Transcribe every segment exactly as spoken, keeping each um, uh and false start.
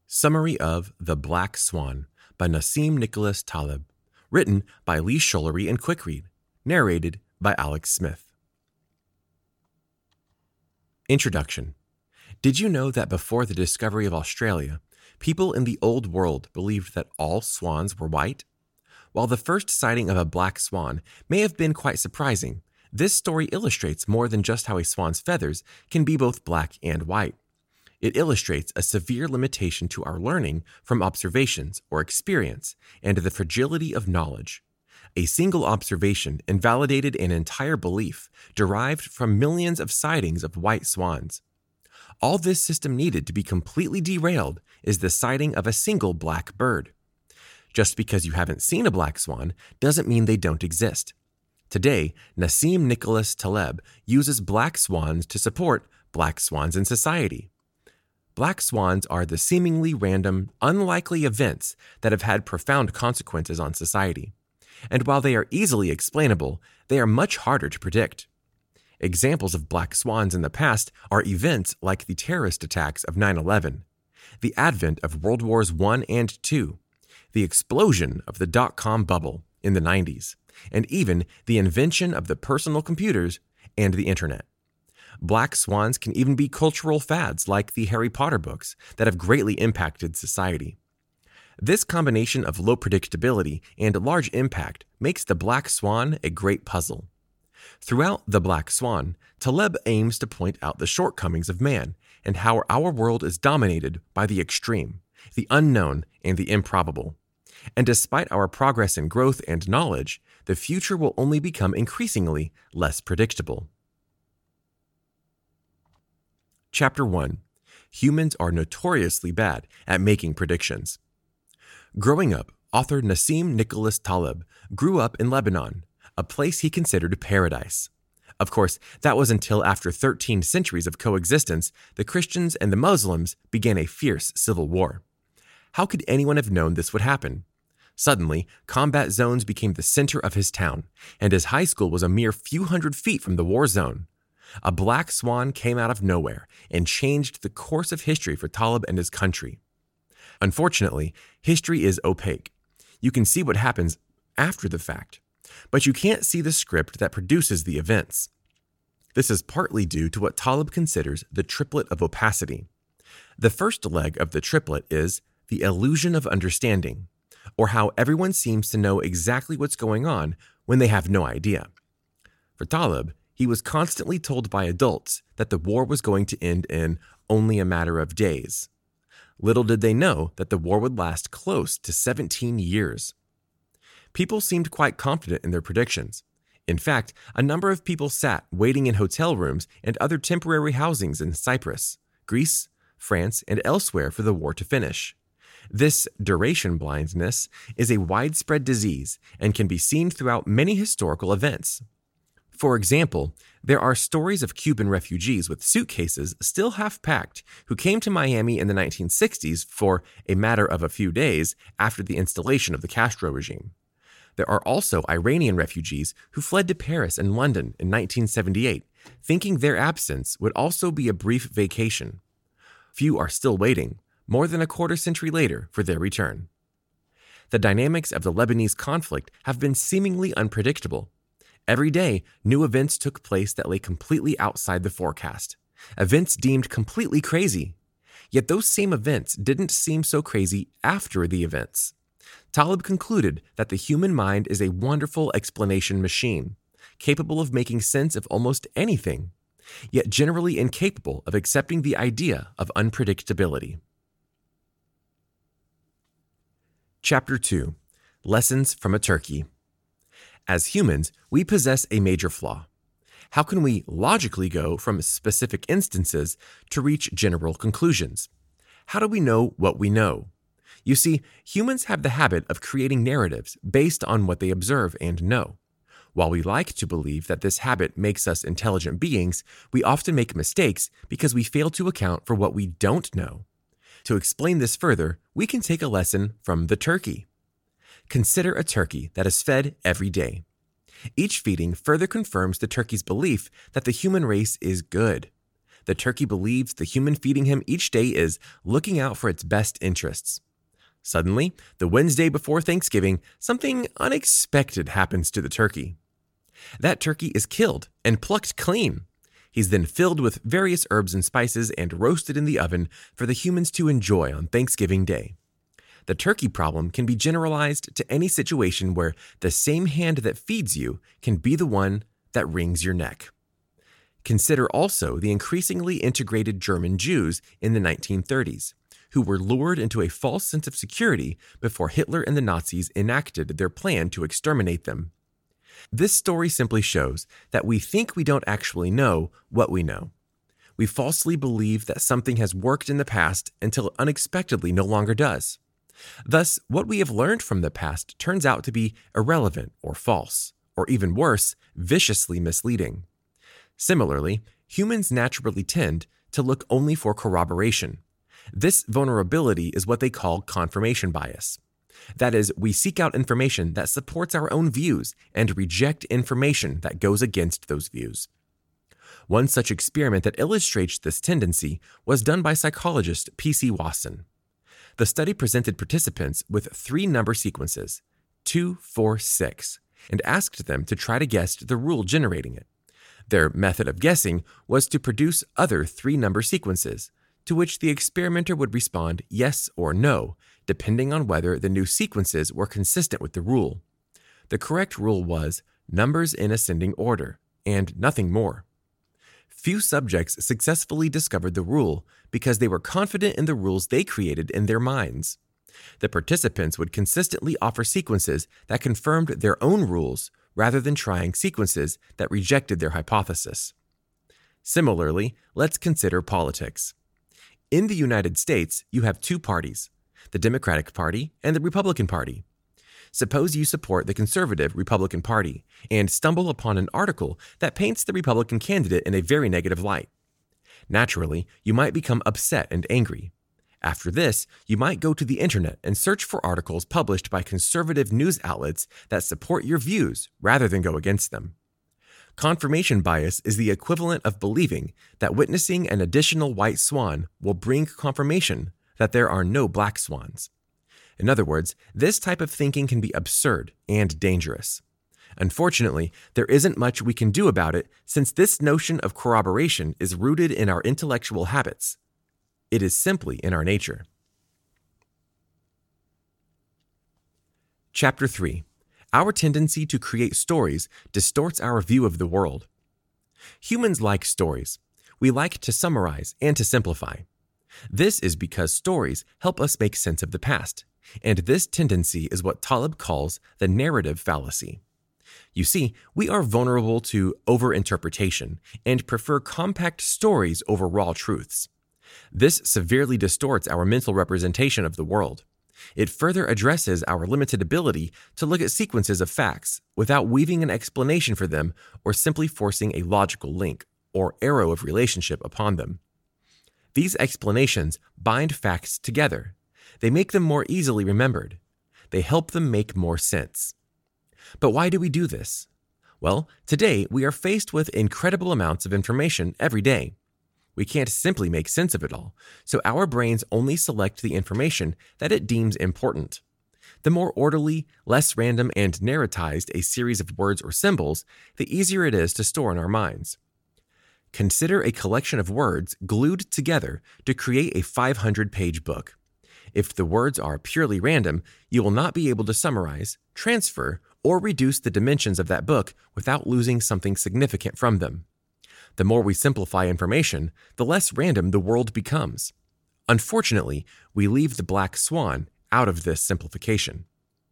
Summary of The Black Swan by Nassim Nicholas Taleb. Written by Lee Scholery and Quickread. Narrated by Alex Smith. Introduction. Did you know that before the discovery of Australia, people in the Old World believed that all swans were white? While the first sighting of a black swan may have been quite surprising, this story illustrates more than just how a swan's feathers can be both black and white. It illustrates a severe limitation to our learning from observations or experience and the fragility of knowledge. A single observation invalidated an entire belief derived from millions of sightings of white swans. All this system needed to be completely derailed is the sighting of a single black bird. Just because you haven't seen a black swan doesn't mean they don't exist. Today, Nassim Nicholas Taleb uses black swans to support black swans in society. Black swans are the seemingly random, unlikely events that have had profound consequences on society. And while they are easily explainable, they are much harder to predict. Examples of black swans in the past are events like the terrorist attacks of nine eleven, the advent of World Wars One and Two, the explosion of the dot-com bubble in the nineties, and even the invention of the personal computers and the internet. Black swans can even be cultural fads like the Harry Potter books that have greatly impacted society. This combination of low predictability and large impact makes the black swan a great puzzle. Throughout The Black Swan, Taleb aims to point out the shortcomings of man and how our world is dominated by the extreme, the unknown, and the improbable. And despite our progress in growth and knowledge, the future will only become increasingly less predictable. Chapter one. Humans are notoriously bad at making predictions. Growing up, author Nassim Nicholas Taleb grew up in Lebanon, a place he considered paradise. Of course, that was until after thirteen centuries of coexistence, the Christians and the Muslims began a fierce civil war. How could anyone have known this would happen? Suddenly, combat zones became the center of his town, and his high school was a mere few hundred feet from the war zone. A black swan came out of nowhere and changed the course of history for Taleb and his country. Unfortunately, history is opaque. You can see what happens after the fact, but you can't see the script that produces the events. This is partly due to what Taleb considers the triplet of opacity. The first leg of the triplet is the illusion of understanding, or how everyone seems to know exactly what's going on when they have no idea. For Taleb, he was constantly told by adults that the war was going to end in only a matter of days. Little did they know that the war would last close to seventeen years. People seemed quite confident in their predictions. In fact, a number of people sat waiting in hotel rooms and other temporary housings in Cyprus, Greece, France, and elsewhere for the war to finish. This duration blindness is a widespread disease and can be seen throughout many historical events. For example, there are stories of Cuban refugees with suitcases still half-packed who came to Miami in the nineteen sixties for a matter of a few days after the installation of the Castro regime. There are also Iranian refugees who fled to Paris and London in nineteen seventy-eight, thinking their absence would also be a brief vacation. Few are still waiting, more than a quarter century later, for their return. The dynamics of the Lebanese conflict have been seemingly unpredictable. Every day, new events took place that lay completely outside the forecast, events deemed completely crazy. Yet those same events didn't seem so crazy after the events. Taleb concluded that the human mind is a wonderful explanation machine, capable of making sense of almost anything, yet generally incapable of accepting the idea of unpredictability. Chapter two. Lessons from a Turkey. As humans, we possess a major flaw. How can we logically go from specific instances to reach general conclusions? How do we know what we know? You see, humans have the habit of creating narratives based on what they observe and know. While we like to believe that this habit makes us intelligent beings, we often make mistakes because we fail to account for what we don't know. To explain this further, we can take a lesson from the turkey. Consider a turkey that is fed every day. Each feeding further confirms the turkey's belief that the human race is good. The turkey believes the human feeding him each day is looking out for its best interests. Suddenly, the Wednesday before Thanksgiving, something unexpected happens to the turkey. That turkey is killed and plucked clean. He's then filled with various herbs and spices and roasted in the oven for the humans to enjoy on Thanksgiving Day. The turkey problem can be generalized to any situation where the same hand that feeds you can be the one that wrings your neck. Consider also the increasingly integrated German Jews in the nineteen thirties, who were lured into a false sense of security before Hitler and the Nazis enacted their plan to exterminate them. This story simply shows that we think we don't actually know what we know. We falsely believe that something has worked in the past until it unexpectedly no longer does. Thus, what we have learned from the past turns out to be irrelevant or false, or even worse, viciously misleading. Similarly, humans naturally tend to look only for corroboration. This vulnerability is what they call confirmation bias. That is, we seek out information that supports our own views and reject information that goes against those views. One such experiment that illustrates this tendency was done by psychologist P C Wasson. The study presented participants with three number sequences, two, four, six, and asked them to try to guess the rule generating it. Their method of guessing was to produce other three number sequences, to which the experimenter would respond yes or no, depending on whether the new sequences were consistent with the rule. The correct rule was numbers in ascending order, and nothing more. Few subjects successfully discovered the rule because they were confident in the rules they created in their minds. The participants would consistently offer sequences that confirmed their own rules rather than trying sequences that rejected their hypothesis. Similarly, let's consider politics. In the United States, you have two parties, the Democratic Party and the Republican Party. Suppose you support the conservative Republican Party and stumble upon an article that paints the Republican candidate in a very negative light. Naturally, you might become upset and angry. After this, you might go to the internet and search for articles published by conservative news outlets that support your views rather than go against them. Confirmation bias is the equivalent of believing that witnessing an additional white swan will bring confirmation that there are no black swans. In other words, this type of thinking can be absurd and dangerous. Unfortunately, there isn't much we can do about it since this notion of corroboration is rooted in our intellectual habits. It is simply in our nature. Chapter three. Our tendency to create stories distorts our view of the world. Humans like stories. We like to summarize and to simplify. This is because stories help us make sense of the past, and this tendency is what Taleb calls the narrative fallacy. You see, we are vulnerable to overinterpretation and prefer compact stories over raw truths. This severely distorts our mental representation of the world. It further addresses our limited ability to look at sequences of facts without weaving an explanation for them or simply forcing a logical link or arrow of relationship upon them. These explanations bind facts together. They make them more easily remembered. They help them make more sense. But why do we do this? Well, today we are faced with incredible amounts of information every day. We can't simply make sense of it all, so our brains only select the information that it deems important. The more orderly, less random, and narratized a series of words or symbols, the easier it is to store in our minds. Consider a collection of words glued together to create a five hundred page book. If the words are purely random, you will not be able to summarize, transfer, or reduce the dimensions of that book without losing something significant from them. The more we simplify information, the less random the world becomes. Unfortunately, we leave the black swan out of this simplification.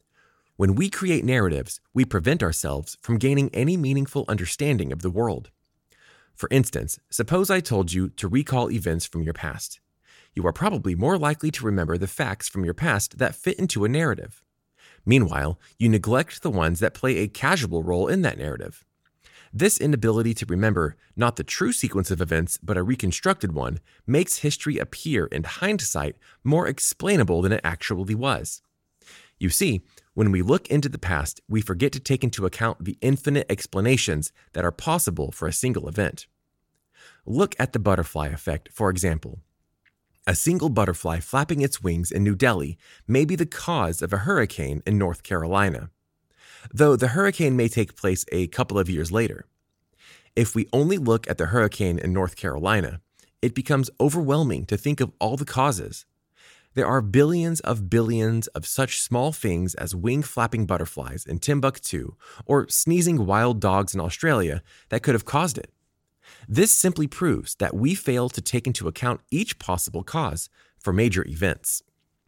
When we create narratives, we prevent ourselves from gaining any meaningful understanding of the world. For instance, suppose I told you to recall events from your past. You are probably more likely to remember the facts from your past that fit into a narrative. Meanwhile, you neglect the ones that play a casual role in that narrative. This inability to remember not the true sequence of events, but a reconstructed one, makes history appear in hindsight more explainable than it actually was. You see, when we look into the past, we forget to take into account the infinite explanations that are possible for a single event. Look at the butterfly effect, for example. A single butterfly flapping its wings in New Delhi may be the cause of a hurricane in North Carolina, though the hurricane may take place a couple of years later. If we only look at the hurricane in North Carolina, it becomes overwhelming to think of all the causes. There are billions of billions of such small things as wing-flapping butterflies in Timbuktu or sneezing wild dogs in Australia that could have caused it. This simply proves that we fail to take into account each possible cause for major events.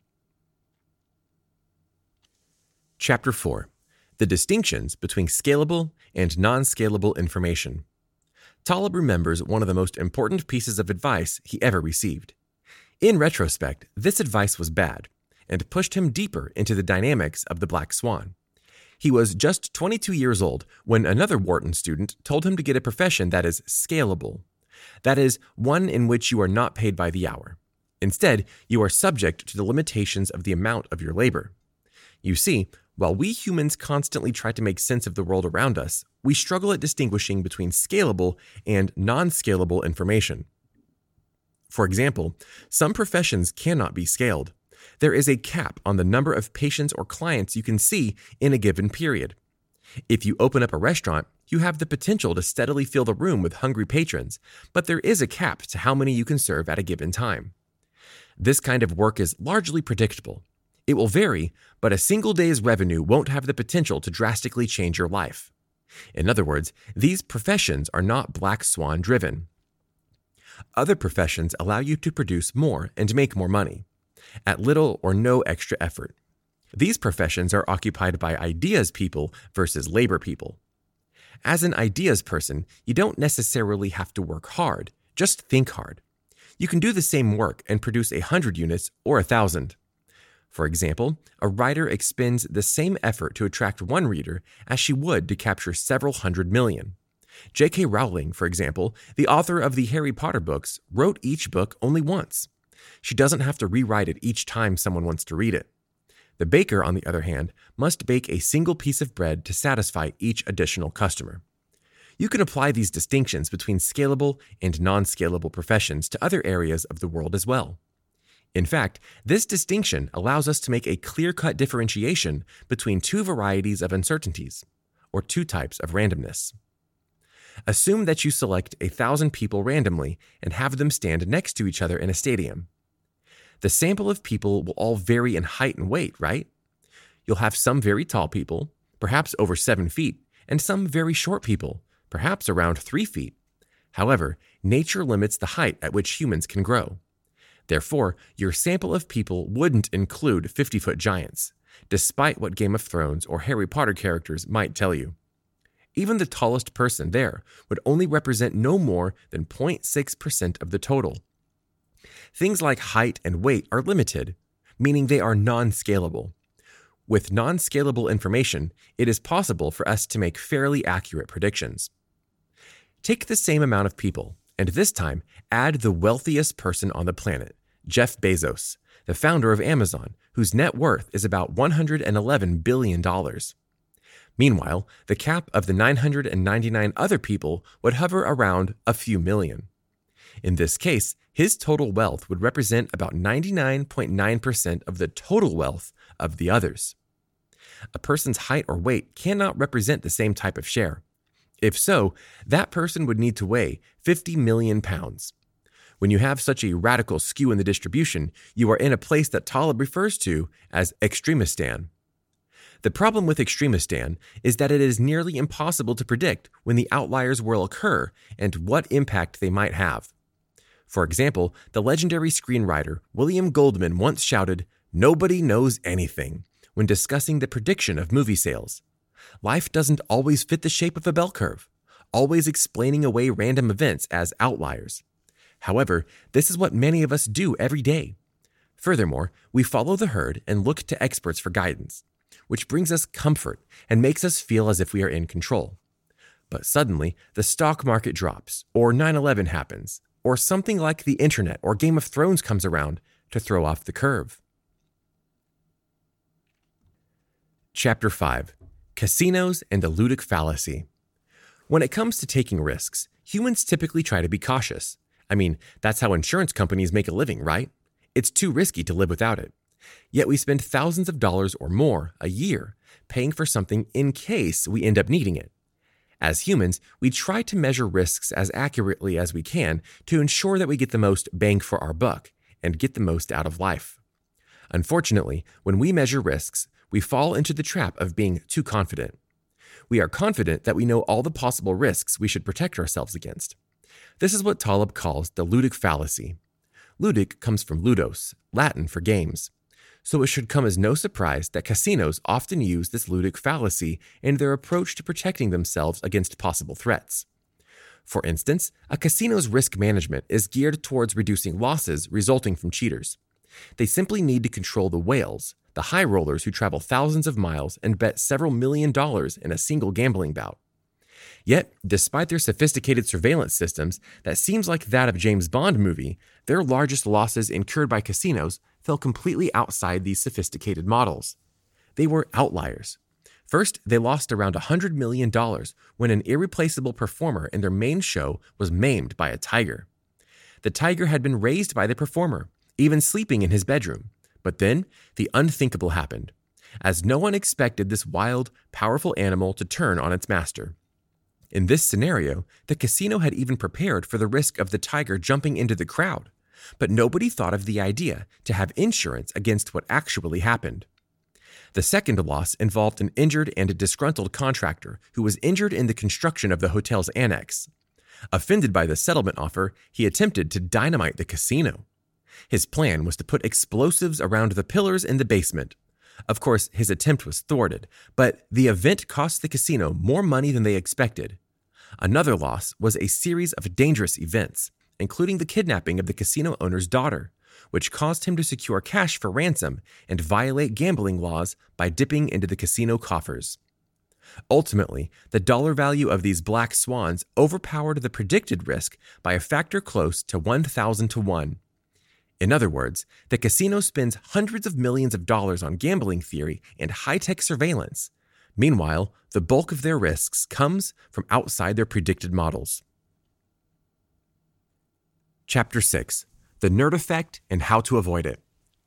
Chapter four. The distinctions between scalable and non-scalable information. Taleb remembers one of the most important pieces of advice he ever received. In retrospect, this advice was bad and pushed him deeper into the dynamics of the Black Swan. He was just twenty-two years old when another Wharton student told him to get a profession that is scalable. That is, one in which you are not paid by the hour. Instead, you are subject to the limitations of the amount of your labor. You see, while we humans constantly try to make sense of the world around us, we struggle at distinguishing between scalable and non-scalable information. For example, some professions cannot be scaled. There is a cap on the number of patients or clients you can see in a given period. If you open up a restaurant, you have the potential to steadily fill the room with hungry patrons, but there is a cap to how many you can serve at a given time. This kind of work is largely predictable. It will vary, but a single day's revenue won't have the potential to drastically change your life. In other words, these professions are not black swan driven. Other professions allow you to produce more and make more money, at little or no extra effort. These professions are occupied by ideas people versus labor people. As an ideas person, you don't necessarily have to work hard, just think hard. You can do the same work and produce a hundred units or a thousand. For example, a writer expends the same effort to attract one reader as she would to capture several hundred million. J K Rowling, for example, the author of the Harry Potter books, wrote each book only once. She doesn't have to rewrite it each time someone wants to read it. The baker, on the other hand, must bake a single piece of bread to satisfy each additional customer. You can apply these distinctions between scalable and non-scalable professions to other areas of the world as well. In fact, this distinction allows us to make a clear-cut differentiation between two varieties of uncertainties, or two types of randomness. Assume that you select a thousand people randomly and have them stand next to each other in a stadium. The sample of people will all vary in height and weight, right? You'll have some very tall people, perhaps over seven feet, and some very short people, perhaps around three feet. However, nature limits the height at which humans can grow. Therefore, your sample of people wouldn't include fifty-foot giants, despite what Game of Thrones or Harry Potter characters might tell you. Even the tallest person there would only represent no more than zero point six percent of the total. Things like height and weight are limited, meaning they are non-scalable. With non-scalable information, it is possible for us to make fairly accurate predictions. Take the same amount of people, and this time add the wealthiest person on the planet, Jeff Bezos, the founder of Amazon, whose net worth is about one hundred eleven billion dollars. Meanwhile, the cap of the nine hundred ninety-nine other people would hover around a few million. In this case, his total wealth would represent about ninety-nine point nine percent of the total wealth of the others. A person's height or weight cannot represent the same type of share. If so, that person would need to weigh fifty million pounds. When you have such a radical skew in the distribution, you are in a place that Taleb refers to as Extremistan. The problem with Extremistan is that it is nearly impossible to predict when the outliers will occur and what impact they might have. For example, the legendary screenwriter William Goldman once shouted, "Nobody knows anything," when discussing the prediction of movie sales. Life doesn't always fit the shape of a bell curve, always explaining away random events as outliers. However, this is what many of us do every day. Furthermore, we follow the herd and look to experts for guidance, which brings us comfort and makes us feel as if we are in control. But suddenly, the stock market drops, or nine eleven happens, or something like the internet or Game of Thrones comes around to throw off the curve. Chapter five. Casinos and the Ludic Fallacy. When it comes to taking risks, Humans typically try to be cautious. I mean, that's how insurance companies make a living, right? It's too risky to live without it. Yet we spend thousands of dollars or more a year paying for something in case we end up needing it. As humans, we try to measure risks as accurately as we can to ensure that we get the most bang for our buck and get the most out of life. Unfortunately, when we measure risks, we fall into the trap of being too confident. We are confident that we know all the possible risks we should protect ourselves against. This is what Taleb calls the ludic fallacy. Ludic comes from ludos, Latin for games. So it should come as no surprise that casinos often use this ludic fallacy in their approach to protecting themselves against possible threats. For instance, a casino's risk management is geared towards reducing losses resulting from cheaters. They simply need to control the whales, the high rollers who travel thousands of miles and bet several million dollars in a single gambling bout. Yet, despite their sophisticated surveillance systems that seems like that of a James Bond movie, their largest losses incurred by casinos fell completely outside these sophisticated models. They were outliers. First, they lost around one hundred million dollars when an irreplaceable performer in their main show was maimed by a tiger. The tiger had been raised by the performer, even sleeping in his bedroom. But then, the unthinkable happened, as no one expected this wild, powerful animal to turn on its master. In this scenario, the casino had even prepared for the risk of the tiger jumping into the crowd, but nobody thought of the idea to have insurance against what actually happened. The second loss involved an injured and disgruntled contractor who was injured in the construction of the hotel's annex. Offended by the settlement offer, he attempted to dynamite the casino. His plan was to put explosives around the pillars in the basement. Of course, his attempt was thwarted, but the event cost the casino more money than they expected. Another loss was a series of dangerous events, including the kidnapping of the casino owner's daughter, which caused him to secure cash for ransom and violate gambling laws by dipping into the casino coffers. Ultimately, the dollar value of these black swans overpowered the predicted risk by a factor close to one thousand to one. In other words, the casino spends hundreds of millions of dollars on gambling theory and high-tech surveillance. Meanwhile, the bulk of their risks comes from outside their predicted models. Chapter six. The Nerd Effect and How to Avoid It.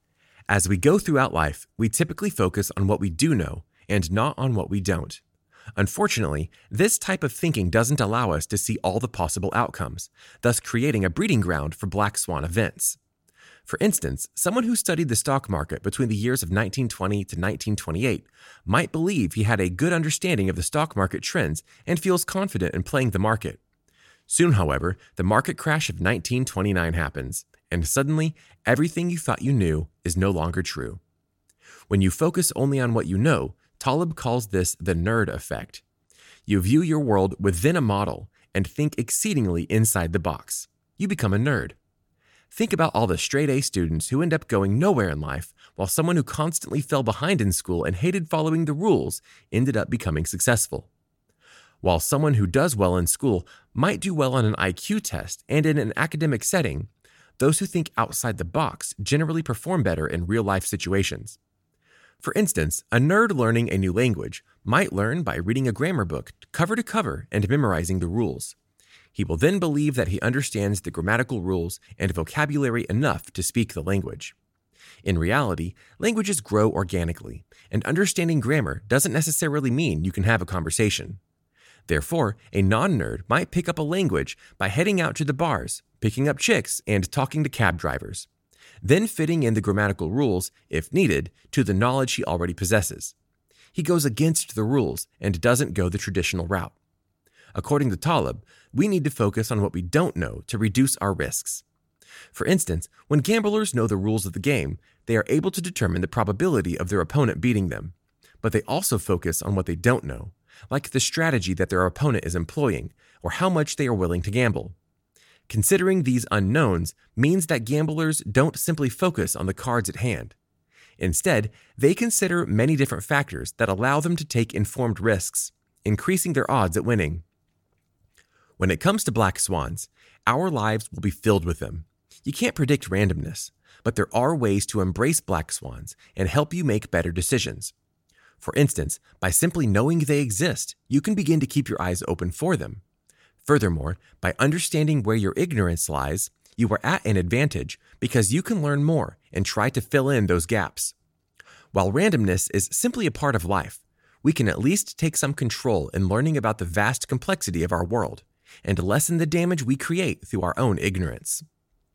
As we go throughout life, we typically focus on what we do know and not on what we don't. Unfortunately, this type of thinking doesn't allow us to see all the possible outcomes, thus creating a breeding ground for black swan events. For instance, someone who studied the stock market between the years of nineteen twenty to nineteen twenty-eight might believe he had a good understanding of the stock market trends and feels confident in playing the market. Soon, however, the market crash of nineteen twenty-nine happens, and suddenly, everything you thought you knew is no longer true. When you focus only on what you know, Taleb calls this the nerd effect. You view your world within a model and think exceedingly inside the box. You become a nerd. Think about all the straight-A students who end up going nowhere in life, while someone who constantly fell behind in school and hated following the rules ended up becoming successful. While someone who does well in school might do well on an I Q test and in an academic setting, those who think outside the box generally perform better in real-life situations. For instance, a nerd learning a new language might learn by reading a grammar book cover to cover and memorizing the rules. He will then believe that he understands the grammatical rules and vocabulary enough to speak the language. In reality, languages grow organically, and understanding grammar doesn't necessarily mean you can have a conversation. Therefore, a non-nerd might pick up a language by heading out to the bars, picking up chicks, and talking to cab drivers, then fitting in the grammatical rules, if needed, to the knowledge he already possesses. He goes against the rules and doesn't go the traditional route. According to Taleb, we need to focus on what we don't know to reduce our risks. For instance, when gamblers know the rules of the game, they are able to determine the probability of their opponent beating them. But they also focus on what they don't know, like the strategy that their opponent is employing or how much they are willing to gamble. Considering these unknowns means that gamblers don't simply focus on the cards at hand. Instead, they consider many different factors that allow them to take informed risks, increasing their odds at winning. When it comes to black swans, our lives will be filled with them. You can't predict randomness, but there are ways to embrace black swans and help you make better decisions. For instance, by simply knowing they exist, you can begin to keep your eyes open for them. Furthermore, by understanding where your ignorance lies, you are at an advantage because you can learn more and try to fill in those gaps. While randomness is simply a part of life, we can at least take some control in learning about the vast complexity of our world and lessen the damage we create through our own ignorance.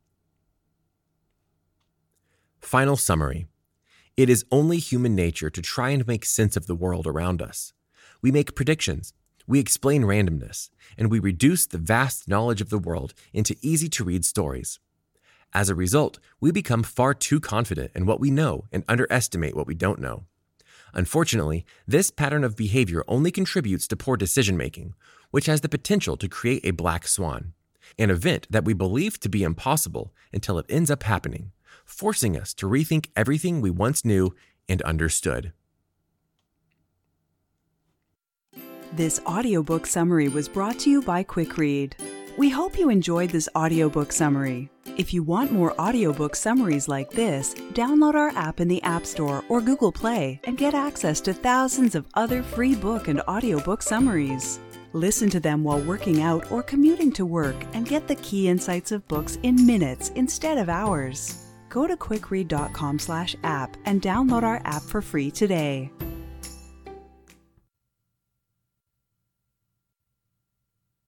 Final summary. It is only human nature to try and make sense of the world around us. We make predictions, we explain randomness, and we reduce the vast knowledge of the world into easy-to-read stories. As a result, we become far too confident in what we know and underestimate what we don't know. Unfortunately, this pattern of behavior only contributes to poor decision-making, which has the potential to create a black swan, an event that we believe to be impossible until it ends up happening, forcing us to rethink everything we once knew and understood. This audiobook summary was brought to you by QuickRead. We hope you enjoyed this audiobook summary. If you want more audiobook summaries like this, download our app in the App Store or Google Play and get access to thousands of other free book and audiobook summaries. Listen to them while working out or commuting to work and get the key insights of books in minutes instead of hours. Go to quickread dot com slash app and download our app for free today.